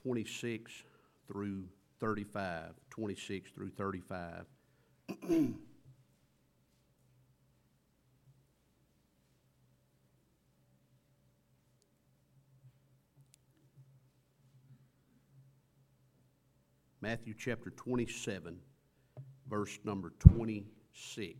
26 through 35. 26 through 35. Matthew chapter 27, verse number 26.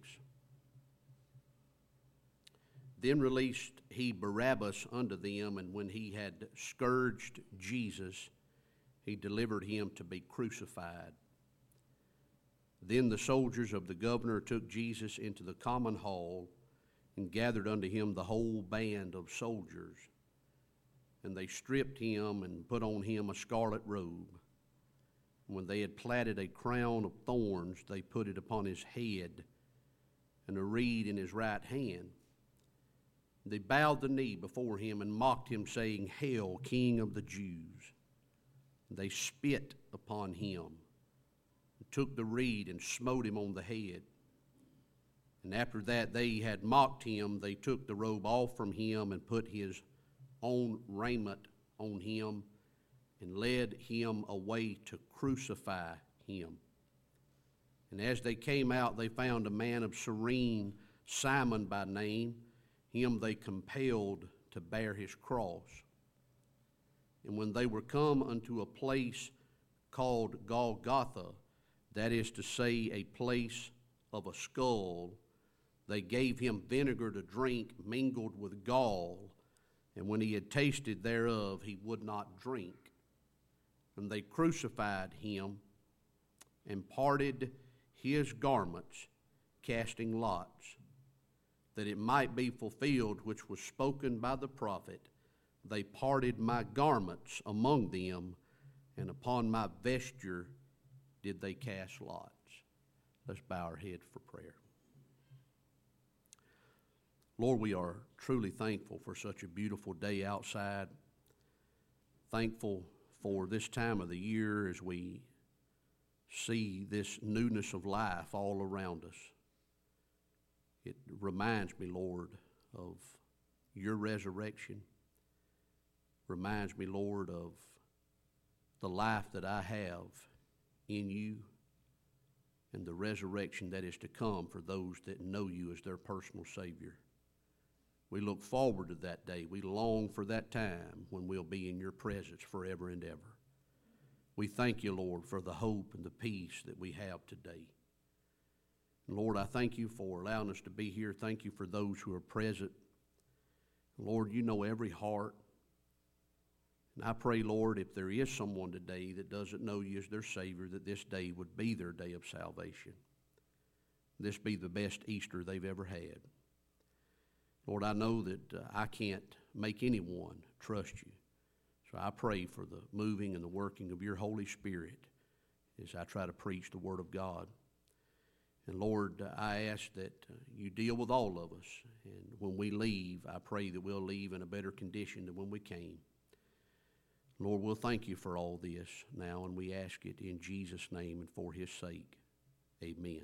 Then released he Barabbas unto them, and when he had scourged Jesus, he delivered him to be crucified. Then the soldiers of the governor took Jesus into the common hall, and gathered unto him the whole band of soldiers. And they stripped him, and put on him a scarlet robe. When they had platted a crown of thorns, they put it upon his head, and a reed in his right hand. They bowed the knee before him and mocked him, saying, Hail, King of the Jews! They spit upon him, and took the reed and smote him on the head. And after that they had mocked him, they took the robe off from him and put his own raiment on him, and led him away to crucify him. And as they came out, they found a man of Cyrene, Simon by name. Him they compelled to bear his cross. And when they were come unto a place called Golgotha, that is to say, a place of a skull, they gave him vinegar to drink mingled with gall, and when he had tasted thereof, he would not drink. And they crucified him, and parted his garments, casting lots, that it might be fulfilled which was spoken by the prophet, They parted my garments among them, and upon my vesture did they cast lots. Let's bow our heads for prayer. Lord, we are truly thankful for such a beautiful day outside. Thankful for this time of the year as we see this newness of life all around us. It reminds me, Lord, of your resurrection. Reminds me, Lord, of the life that I have in you and the resurrection that is to come for those that know you as their personal Savior. We look forward to that day. We long for that time when we'll be in your presence forever and ever. We thank you, Lord, for the hope and the peace that we have today. And Lord, I thank you for allowing us to be here. Thank you for those who are present. Lord, you know every heart. And I pray, Lord, if there is someone today that doesn't know you as their Savior, that this day would be their day of salvation. This be the best Easter they've ever had. Lord, I know that I can't make anyone trust you. So I pray for the moving and the working of your Holy Spirit as I try to preach the Word of God. And Lord, I ask that you deal with all of us. And when we leave, I pray that we'll leave in a better condition than when we came. Lord, we'll thank you for all this now, and we ask it in Jesus' name and for his sake. Amen.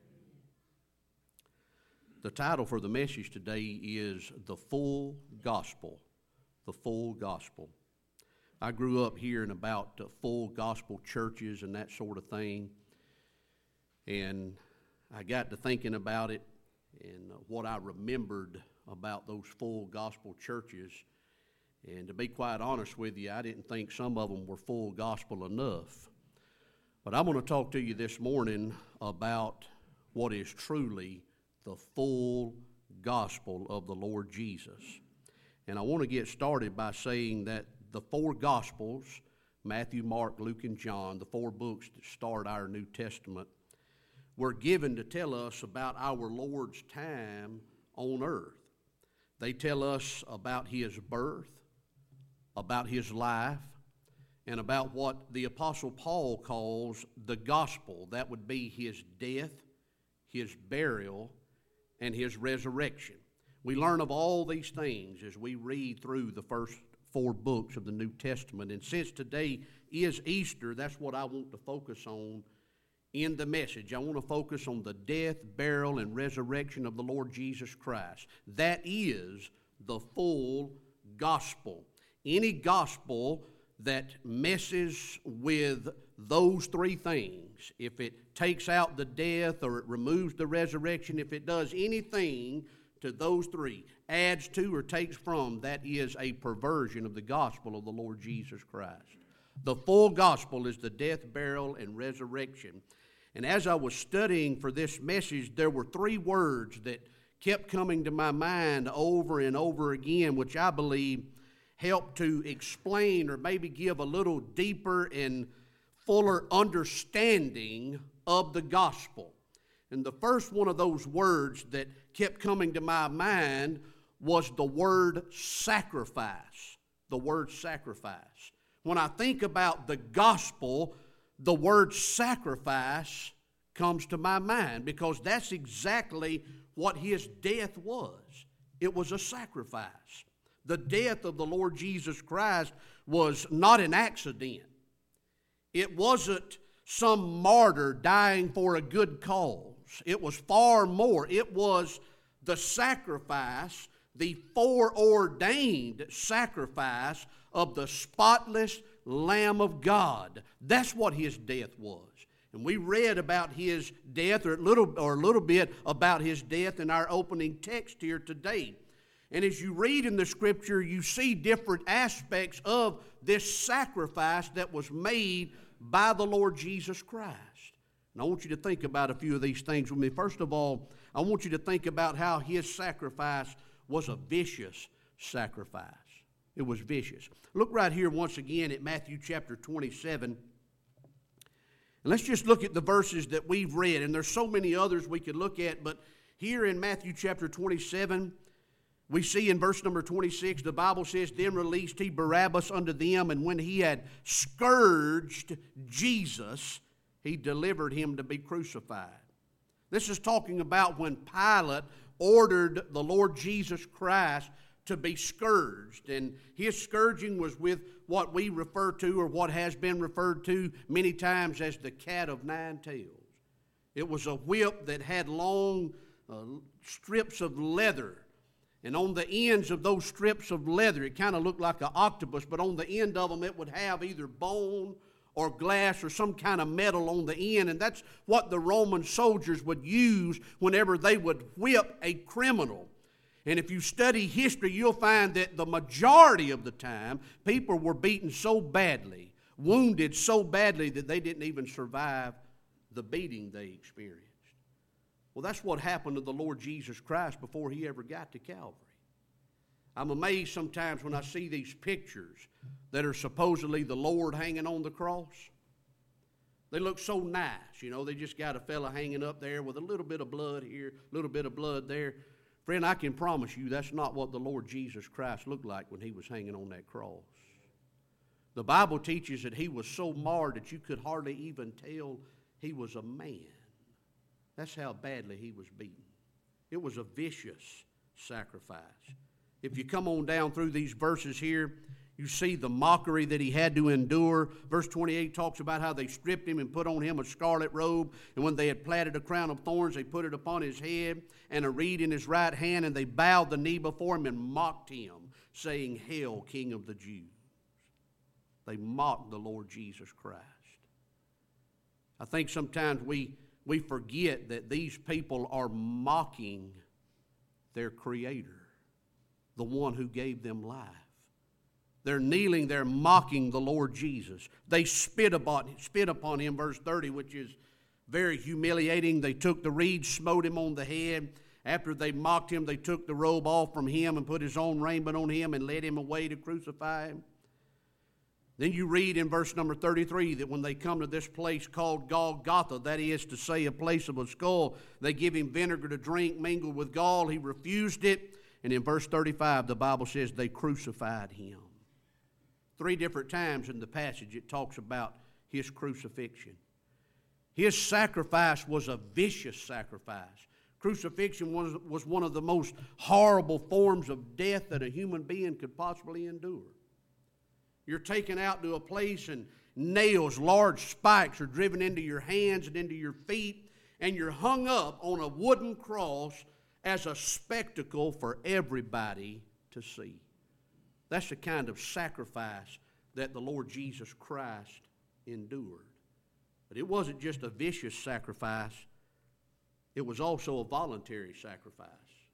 The title for the message today is The Full Gospel. The Full Gospel. I grew up hearing about full gospel churches and that sort of thing, and I got to thinking about it and what I remembered about those full gospel churches. And to be quite honest with you, I didn't think some of them were full gospel enough. But I'm going to talk to you this morning about what is truly the full gospel of the Lord Jesus. And I want to get started by saying that the four gospels, Matthew, Mark, Luke, and John, the four books that start our New Testament, were given to tell us about our Lord's time on earth. They tell us about his birth, about his life, and about what the Apostle Paul calls the gospel. That would be his death, his burial, and his resurrection. We learn of all these things as we read through the first four books of the New Testament. And since today is Easter, that's what I want to focus on in the message. I want to focus on the death, burial, and resurrection of the Lord Jesus Christ. That is the full gospel. Any gospel that messes with those three things, if it takes out the death or it removes the resurrection, if it does anything to those three, adds to or takes from, that is a perversion of the gospel of the Lord Jesus Christ. The full gospel is the death, burial, and resurrection. And as I was studying for this message, there were three words that kept coming to my mind over and over again, which I believe help to explain or maybe give a little deeper and fuller understanding of the gospel. And the first one of those words that kept coming to my mind was the word sacrifice. The word sacrifice. When I think about the gospel, the word sacrifice comes to my mind because that's exactly what his death was. It was a sacrifice. The death of the Lord Jesus Christ was not an accident. It wasn't some martyr dying for a good cause. It was far more. It was the sacrifice, the foreordained sacrifice of the spotless Lamb of God. That's what his death was. And we read about his death, or a little bit about his death in our opening text here today. And as you read in the Scripture, you see different aspects of this sacrifice that was made by the Lord Jesus Christ. And I want you to think about a few of these things with me. First of all, I want you to think about how his sacrifice was a vicious sacrifice. It was vicious. Look right here once again at Matthew chapter 27. And let's just look at the verses that we've read. And there's so many others we could look at, but here in Matthew chapter 27, we see in verse number 26, the Bible says, "Then released he Barabbas unto them, and when he had scourged Jesus, he delivered him to be crucified." This is talking about when Pilate ordered the Lord Jesus Christ to be scourged. And his scourging was with what we refer to, or what has been referred to many times as the cat of nine tails. It was a whip that had long strips of leather. And on the ends of those strips of leather, it kind of looked like an octopus, but on the end of them it would have either bone or glass or some kind of metal on the end. And that's what the Roman soldiers would use whenever they would whip a criminal. And if you study history, you'll find that the majority of the time, people were beaten so badly, wounded so badly, that they didn't even survive the beating they experienced. Well, that's what happened to the Lord Jesus Christ before he ever got to Calvary. I'm amazed sometimes when I see these pictures that are supposedly the Lord hanging on the cross. They look so nice, you know. They just got a fella hanging up there with a little bit of blood here, a little bit of blood there. Friend, I can promise you that's not what the Lord Jesus Christ looked like when he was hanging on that cross. The Bible teaches that he was so marred that you could hardly even tell he was a man. That's how badly he was beaten. It was a vicious sacrifice. If you come on down through these verses here, you see the mockery that he had to endure. Verse 28 talks about how they stripped him and put on him a scarlet robe. And when they had platted a crown of thorns, they put it upon his head and a reed in his right hand. And they bowed the knee before him and mocked him, saying, "Hail, King of the Jews." They mocked the Lord Jesus Christ. I think sometimes we forget that these people are mocking their Creator, the one who gave them life. They're kneeling there mocking the Lord Jesus. They spit upon him, verse 30, which is very humiliating. They took the reed, smote him on the head. After they mocked him, they took the robe off from him and put his own raiment on him and led him away to crucify him. Then you read in verse number 33 that when they come to this place called Golgotha, that is to say a place of a skull, they give him vinegar to drink mingled with gall. He refused it. And in verse 35, the Bible says they crucified him. 3 different times in the passage it talks about his crucifixion. His sacrifice was a vicious sacrifice. Crucifixion was one of the most horrible forms of death that a human being could possibly endure. You're taken out to a place and nails, large spikes are driven into your hands and into your feet, and you're hung up on a wooden cross as a spectacle for everybody to see. That's the kind of sacrifice that the Lord Jesus Christ endured. But it wasn't just a vicious sacrifice. It was also a voluntary sacrifice.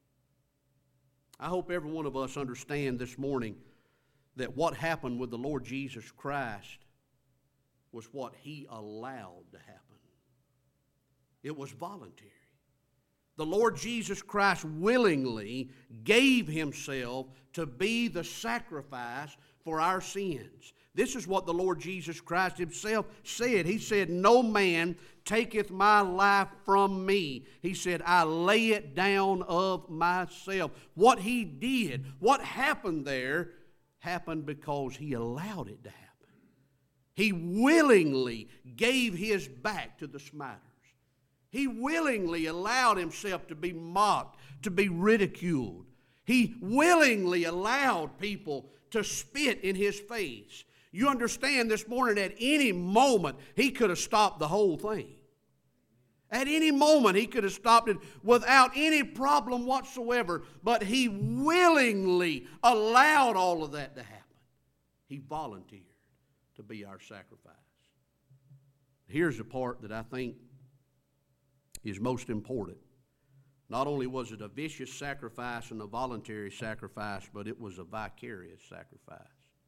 I hope every one of us understand this morning that what happened with the Lord Jesus Christ was what He allowed to happen. It was voluntary. The Lord Jesus Christ willingly gave Himself to be the sacrifice for our sins. This is what the Lord Jesus Christ Himself said. He said, "No man taketh my life from me." He said, "I lay it down of myself." What He did, what happened there, happened because He allowed it to happen. He willingly gave His back to the smiters. He willingly allowed Himself to be mocked, to be ridiculed. He willingly allowed people to spit in His face. You understand this morning, at any moment, He could have stopped the whole thing. At any moment, He could have stopped it without any problem whatsoever. But He willingly allowed all of that to happen. He volunteered to be our sacrifice. Here's the part that I think is most important. Not only was it a vicious sacrifice and a voluntary sacrifice, but it was a vicarious sacrifice.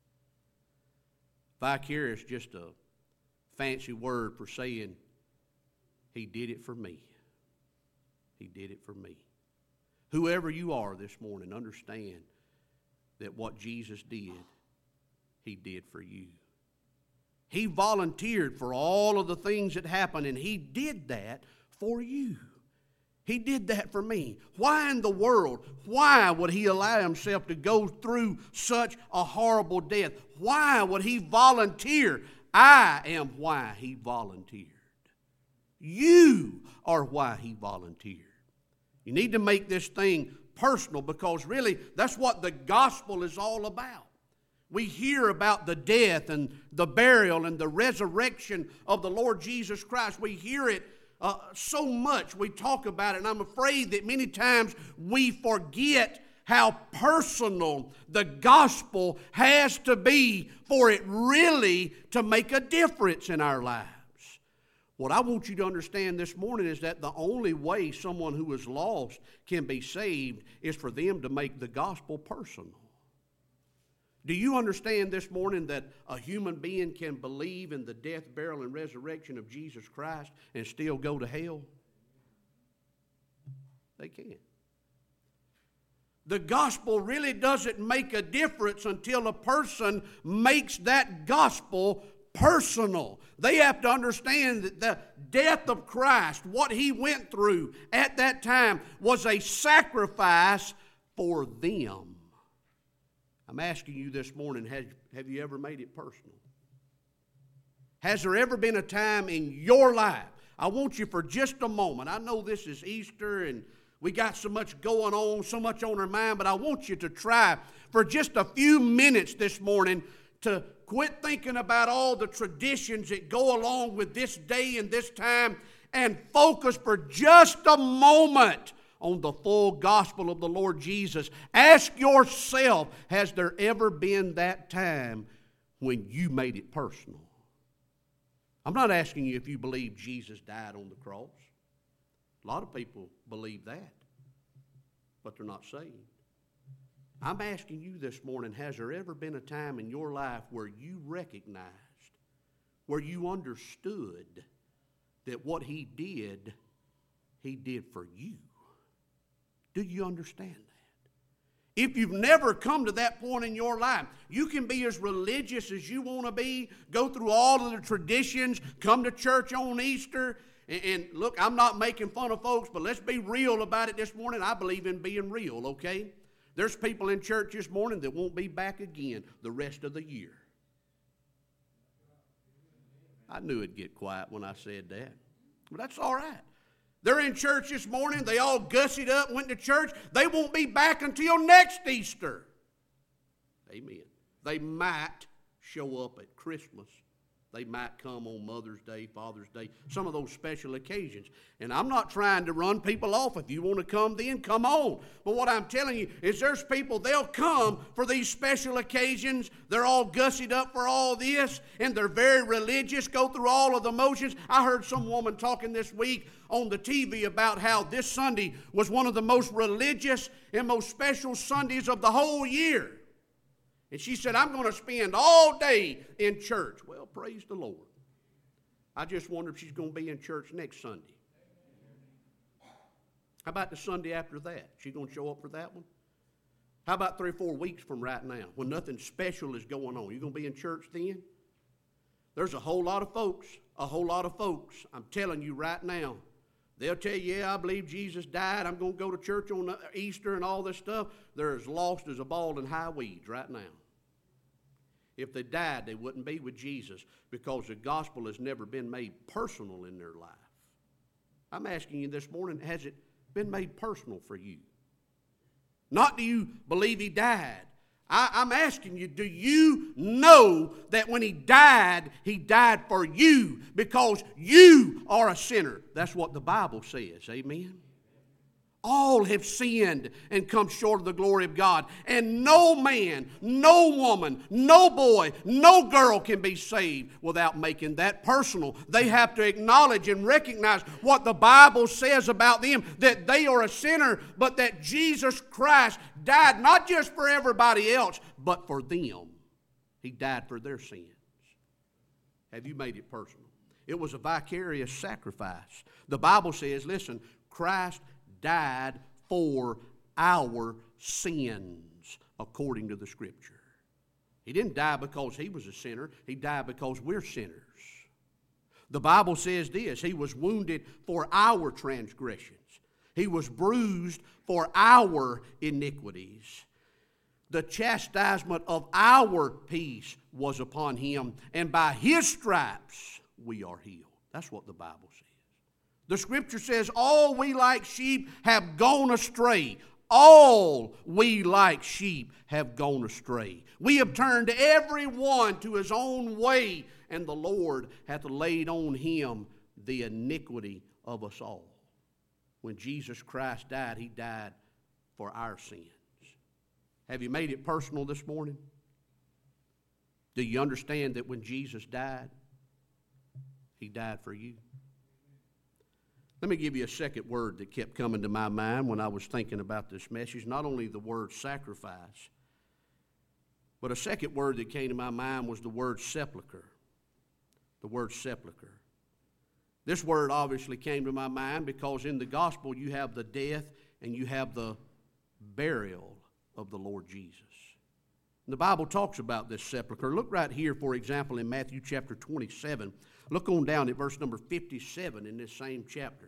Vicarious, just a fancy word for saying, He did it for me. He did it for me. Whoever you are this morning, understand that what Jesus did, He did for you. He volunteered for all of the things that happened, and He did that for you. He did that for me. Why in the world? Why would He allow Himself to go through such a horrible death? Why would He volunteer? I am why He volunteered. You are why He volunteered. You need to make this thing personal, because really that's what the gospel is all about. We hear about the death and the burial and the resurrection of the Lord Jesus Christ. We hear it so much. We talk about it, and I'm afraid that many times we forget how personal the gospel has to be for it really to make a difference in our lives. What I want you to understand this morning is that the only way someone who is lost can be saved is for them to make the gospel personal. Do you understand this morning that a human being can believe in the death, burial, and resurrection of Jesus Christ and still go to hell? They can. The gospel really doesn't make a difference until a person makes that gospel personal. They have to understand that the death of Christ, what He went through at that time, was a sacrifice for them. I'm asking you this morning, have you ever made it personal? Has there ever been a time in your life? I want you for just a moment. I know this is Easter and we got so much going on, so much on our mind, but I want you to try for just a few minutes this morning to quit thinking about all the traditions that go along with this day and this time and focus for just a moment on the full gospel of the Lord Jesus. Ask yourself, has there ever been that time when you made it personal? I'm not asking you if you believe Jesus died on the cross. A lot of people believe that, but they're not saved. I'm asking you this morning, has there ever been a time in your life where you recognized, where you understood that what He did for you? Do you understand that? If you've never come to that point in your life, you can be as religious as you want to be, go through all of the traditions, come to church on Easter, and look, I'm not making fun of folks, but let's be real about it this morning. I believe in being real, okay? There's people in church this morning that won't be back again the rest of the year. I knew it'd get quiet when I said that, but that's all right. They're in church this morning. They all gussied up, went to church. They won't be back until next Easter. Amen. They might show up at Christmas, They might come on Mother's Day, Father's Day, some of those special occasions. And I'm not trying to run people off. If you want to come then, come on. But what I'm telling you is there's people, they'll come for these special occasions. They're all gussied up for all this, and they're very religious, go through all of the motions. I heard some woman talking this week on the TV about how this Sunday was one of the most religious and most special Sundays of the whole year. And she said, I'm going to spend all day in church. Well, praise the Lord. I just wonder if she's going to be in church next Sunday. How about the Sunday after that? She going to show up for that one? How about 3 or 4 weeks from right now when nothing special is going on? You going to be in church then? There's a whole lot of folks, I'm telling you right now, they'll tell you, yeah, I believe Jesus died. I'm going to go to church on Easter and all this stuff. They're as lost as a ball in high weeds right now. If they died, they wouldn't be with Jesus because the gospel has never been made personal in their life. I'm asking you this morning, has it been made personal for you? Not do you believe he died. I'm asking you, do you know that when he died for you because you are a sinner? That's what the Bible says, amen? All have sinned and come short of the glory of God. And no man, no woman, no boy, no girl can be saved without making that personal. They have to acknowledge and recognize what the Bible says about them, that they are a sinner, but that Jesus Christ died not just for everybody else, but for them. He died for their sins. Have you made it personal? It was a vicarious sacrifice. The Bible says, listen, Christ died for our sins according to the Scripture. He didn't die because he was a sinner. He died because we're sinners. The Bible says this, he was wounded for our transgressions. He was bruised for our iniquities. The chastisement of our peace was upon him, and by his stripes we are healed. That's what the Bible says. The Scripture says, all we like sheep have gone astray. All we like sheep have gone astray. We have turned every one to his own way, and the Lord hath laid on him the iniquity of us all. When Jesus Christ died, he died for our sins. Have you made it personal this morning? Do you understand that when Jesus died, he died for you? Let me give you a second word that kept coming to my mind when I was thinking about this message. Not only the word sacrifice, but a second word that came to my mind was the word sepulcher. The word sepulcher. This word obviously came to my mind because in the gospel you have the death and you have the burial of the Lord Jesus. And the Bible talks about this sepulcher. Look right here, for example, in Matthew chapter 27. Look on down at verse number 57 in this same chapter.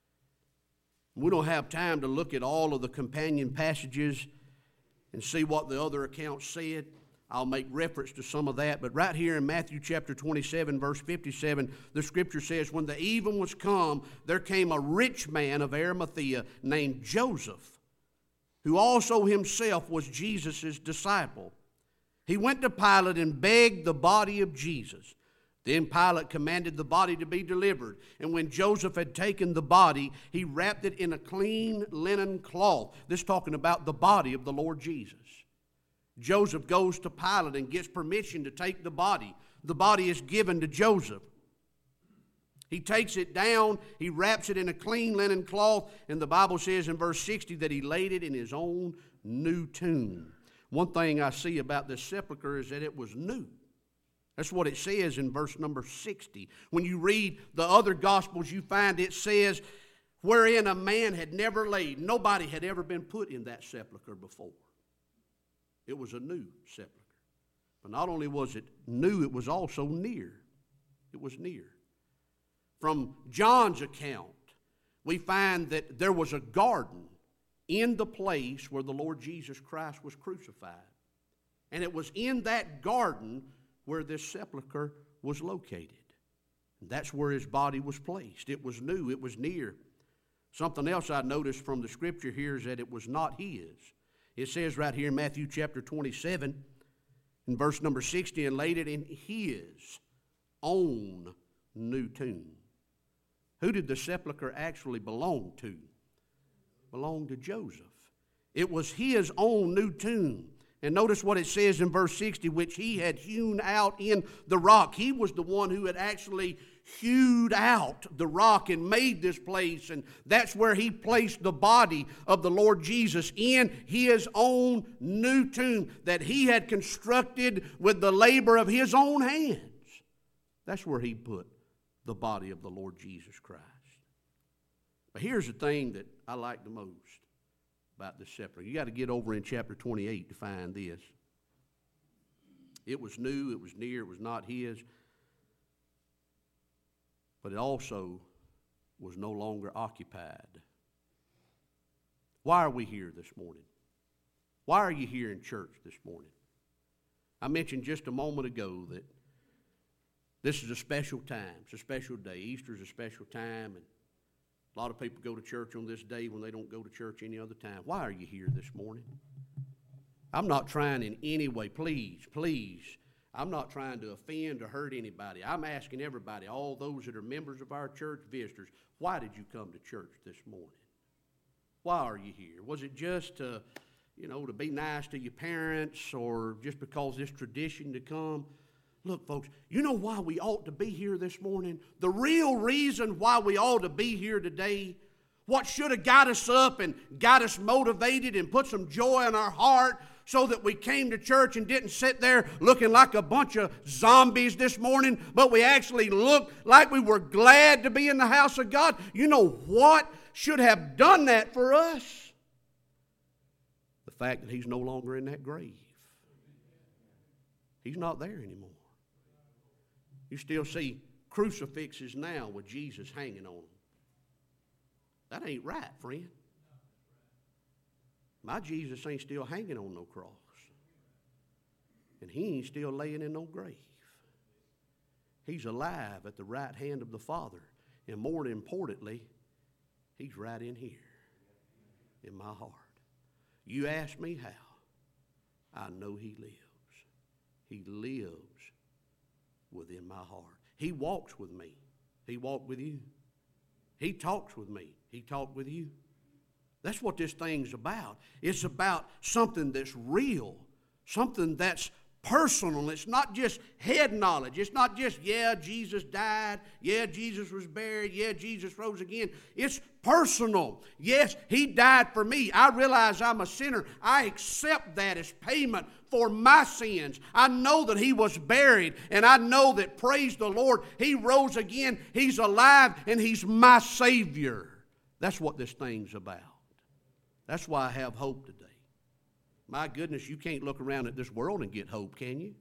We don't have time to look at all of the companion passages and see what the other accounts said. I'll make reference to some of that. But right here in Matthew chapter 27, verse 57, the Scripture says, when the even was come, there came a rich man of Arimathea named Joseph, who also himself was Jesus' disciple. He went to Pilate and begged the body of Jesus. Then Pilate commanded the body to be delivered. And when Joseph had taken the body, he wrapped it in a clean linen cloth. This is talking about the body of the Lord Jesus. Joseph goes to Pilate and gets permission to take the body. The body is given to Joseph. He takes it down, he wraps it in a clean linen cloth, and the Bible says in verse 60 that he laid it in his own new tomb. One thing I see about this sepulcher is that it was new. That's what it says in verse number 60. When you read the other Gospels, you find it says, wherein a man had never laid. Nobody had ever been put in that sepulcher before. It was a new sepulcher. But not only was it new, it was also near. It was near. From John's account, we find that there was a garden in the place where the Lord Jesus Christ was crucified. And it was in that garden where this sepulcher was located. And that's where his body was placed. It was new, it was near. Something else I noticed from the Scripture here is that it was not his. It says right here in Matthew chapter 27, in verse number 60, and laid it in his own new tomb. Who did the sepulcher actually belong to? Belonged to Joseph. It was his own new tomb. And notice what it says in verse 60, which he had hewn out in the rock. He was the one who had actually hewed out the rock and made this place. And that's where he placed the body of the Lord Jesus, in his own new tomb that he had constructed with the labor of his own hands. That's where he put the body of the Lord Jesus Christ. But here's the thing that I like the most about the sepulchre. You got to get over in chapter 28 to find this. It was new, it was near, it was not his, but it also was no longer occupied. Why are we here this morning? Why are you here in church this morning? I mentioned just a moment ago that this is a special time. It's a special day. Easter is a special time, and a lot of people go to church on this day when they don't go to church any other time. Why are you here this morning? I'm not trying in any way, please, I'm not trying to offend or hurt anybody. I'm asking everybody, all those that are members of our church, visitors, why did you come to church this morning? Why are you here? Was it just to be nice to your parents, or just because it's tradition to come? Look, folks, you know why we ought to be here this morning? The real reason why we ought to be here today, what should have got us up and got us motivated and put some joy in our heart so that we came to church and didn't sit there looking like a bunch of zombies this morning, but we actually looked like we were glad to be in the house of God. You know what should have done that for us? The fact that he's no longer in that grave. He's not there anymore. You still see crucifixes now with Jesus hanging on them. That ain't right, friend. My Jesus ain't still hanging on no cross. And he ain't still laying in no grave. He's alive at the right hand of the Father. And more importantly, he's right in here, in my heart. You ask me how, I know he lives. He lives within my heart. He walks with me. He walked with you. He talks with me. He talked with you. That's what this thing's about. It's about something that's real, something that's personal. It's not just head knowledge. It's not just, yeah, Jesus died. Yeah, Jesus was buried. Yeah, Jesus rose again. It's personal. Yes, he died for me. I realize I'm a sinner. I accept that as payment for my sins. I know that he was buried, and I know that, praise the Lord, he rose again. He's alive, and he's my Savior. That's what this thing's about. That's why I have hope today. My goodness, you can't look around at this world and get hope, can you?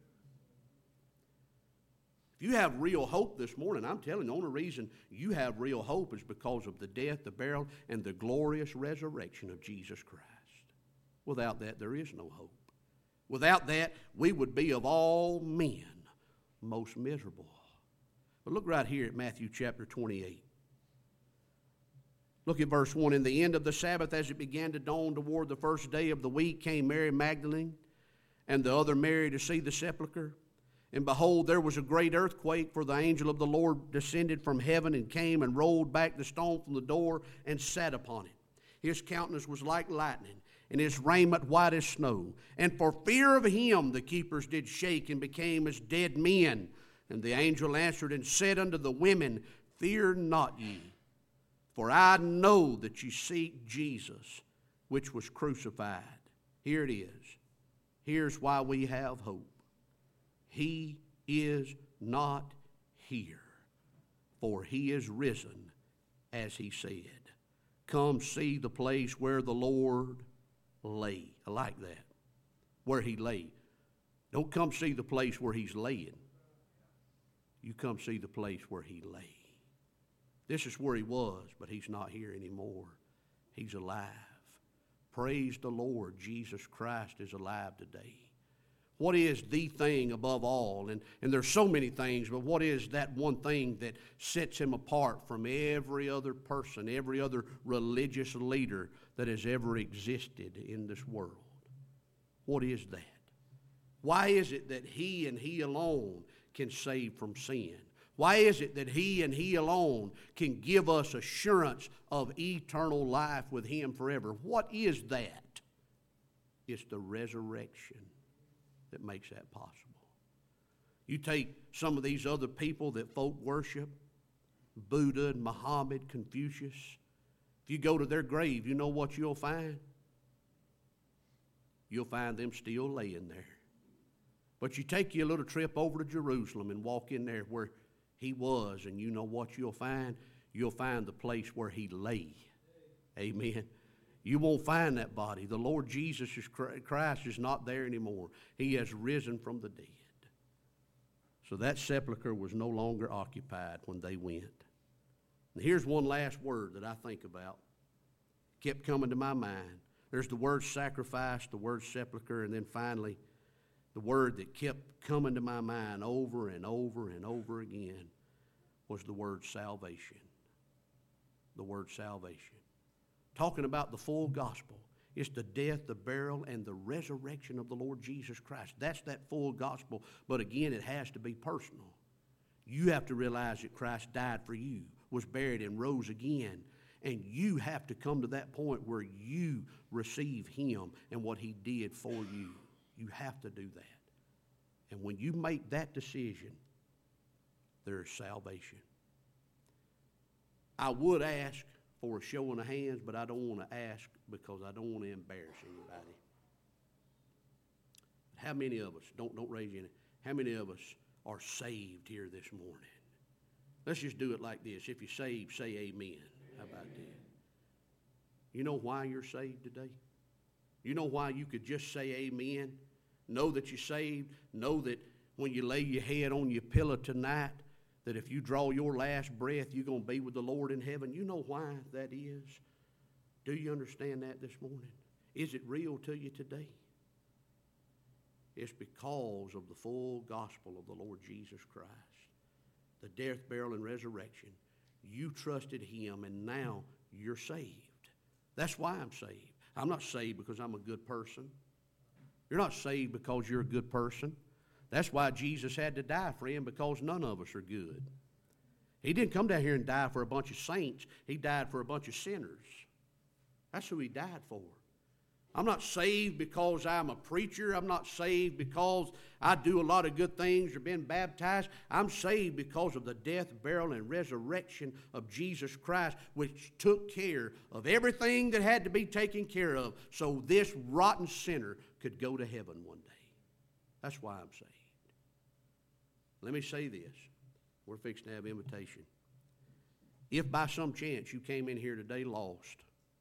If you have real hope this morning, I'm telling you, the only reason you have real hope is because of the death, the burial, and the glorious resurrection of Jesus Christ. Without that, there is no hope. Without that, we would be of all men most miserable. But look right here at Matthew chapter 28. Look at verse 1. In the end of the Sabbath, as it began to dawn toward the first day of the week, came Mary Magdalene and the other Mary to see the sepulchre. And behold, there was a great earthquake, for the angel of the Lord descended from heaven and came and rolled back the stone from the door and sat upon it. His countenance was like lightning, and his raiment white as snow. And for fear of him the keepers did shake and became as dead men. And the angel answered and said unto the women, Fear not ye. For I know that you seek Jesus, which was crucified. Here it is. Here's why we have hope. He is not here, for he is risen, as he said. Come see the place where the Lord lay. I like that. Where he lay. Don't come see the place where he's laying. You come see the place where he lay. This is where he was, but he's not here anymore. He's alive. Praise the Lord. Jesus Christ is alive today. What is the thing above all? And there's so many things, but what is that one thing that sets him apart from every other person, every other religious leader that has ever existed in this world? What is that? Why is it that he and he alone can save from sin? Why is it that He and He alone can give us assurance of eternal life with Him forever? What is that? It's the resurrection that makes that possible. You take some of these other people that folk worship, Buddha and Muhammad, Confucius. If you go to their grave, you know what you'll find? You'll find them still laying there. But you take your little trip over to Jerusalem and walk in there where He was, and you know what you'll find? You'll find the place where He lay. Amen. You won't find that body. The Lord Jesus Christ is not there anymore. He has risen from the dead. So that sepulcher was no longer occupied when they went. And here's one last word that I think about. Kept coming to my mind. There's the word sacrifice, the word sepulcher, and then finally the word that kept coming to my mind over and over and over again was the word salvation. The word salvation. Talking about the full gospel. It's the death, the burial, and the resurrection of the Lord Jesus Christ. That's that full gospel. But again, it has to be personal. You have to realize that Christ died for you, was buried, and rose again. And you have to come to that point where you receive Him and what He did for you. You have to do that. And when you make that decision, there is salvation. I would ask for a show of hands, but I don't want to ask because I don't want to embarrass anybody. How many of us, don't raise your hand, how many of us are saved here this morning? Let's just do it like this. If you're saved, say amen. How about that? You know why you're saved today? You know why you could just say amen? Know that you're saved. Know that when you lay your head on your pillow tonight, that if you draw your last breath, you're going to be with the Lord in heaven. You know why that is? Do you understand that this morning? Is it real to you today? It's because of the full gospel of the Lord Jesus Christ. The death, burial, and resurrection. You trusted Him, and now you're saved. That's why I'm saved. I'm not saved because I'm a good person. You're not saved because you're a good person. That's why Jesus had to die, friend, because none of us are good. He didn't come down here and die for a bunch of saints. He died for a bunch of sinners. That's who He died for. I'm not saved because I'm a preacher. I'm not saved because I do a lot of good things or been baptized. I'm saved because of the death, burial, and resurrection of Jesus Christ, which took care of everything that had to be taken care of so this rotten sinner could go to heaven one day. That's why I'm saved. Let me say this. We're fixing to have invitation. If by some chance you came in here today lost,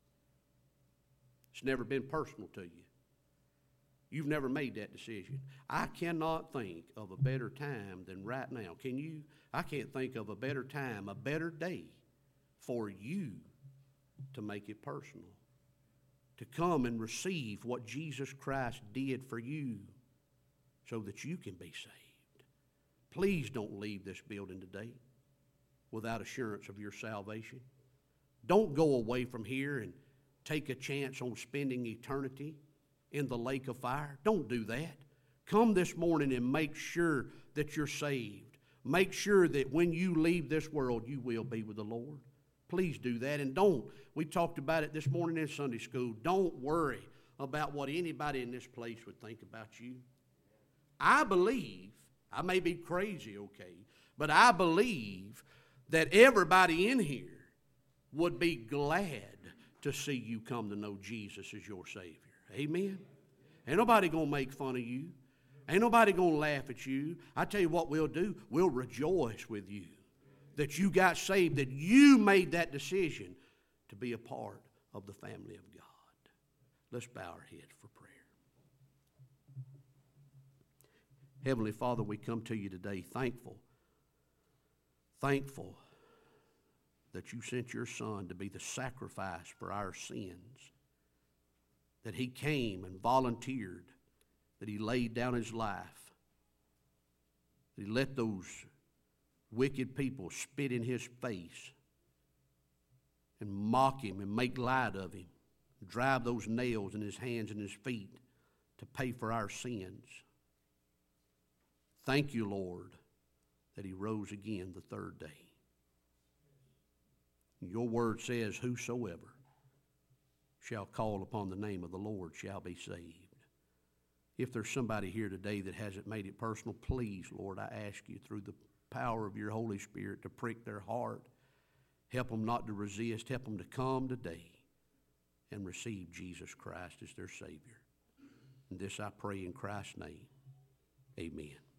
it's never been personal to you. You've never made that decision. I cannot think of a better time than right now. Can you? I can't think of a better time, a better day for you to make it personal. To come and receive what Jesus Christ did for you so that you can be saved. Please don't leave this building today without assurance of your salvation. Don't go away from here and take a chance on spending eternity in the lake of fire. Don't do that. Come this morning and make sure that you're saved. Make sure that when you leave this world, you will be with the Lord. Please do that. And we talked about it this morning in Sunday school, don't worry about what anybody in this place would think about you. I believe, I may be crazy, okay, but I believe that everybody in here would be glad to see you come to know Jesus as your Savior. Amen? Ain't nobody going to make fun of you. Ain't nobody going to laugh at you. I tell you what we'll do. We'll rejoice with you that you got saved, that you made that decision to be a part of the family of God. Let's bow our heads for prayer. Heavenly Father, we come to you today thankful that you sent your Son to be the sacrifice for our sins, that He came and volunteered, that He laid down His life, that He let those wicked people spit in His face and mock Him and make light of Him, drive those nails in His hands and His feet to pay for our sins. Thank you, Lord, that he rose again the third day. Your word says, whosoever shall call upon the name of the Lord shall be saved. If there's somebody here today that hasn't made it personal, please, Lord, I ask you through the power of your Holy Spirit to prick their heart. Help them not to resist. Help them to come today and receive Jesus Christ as their Savior. And this I pray in Christ's name. Amen.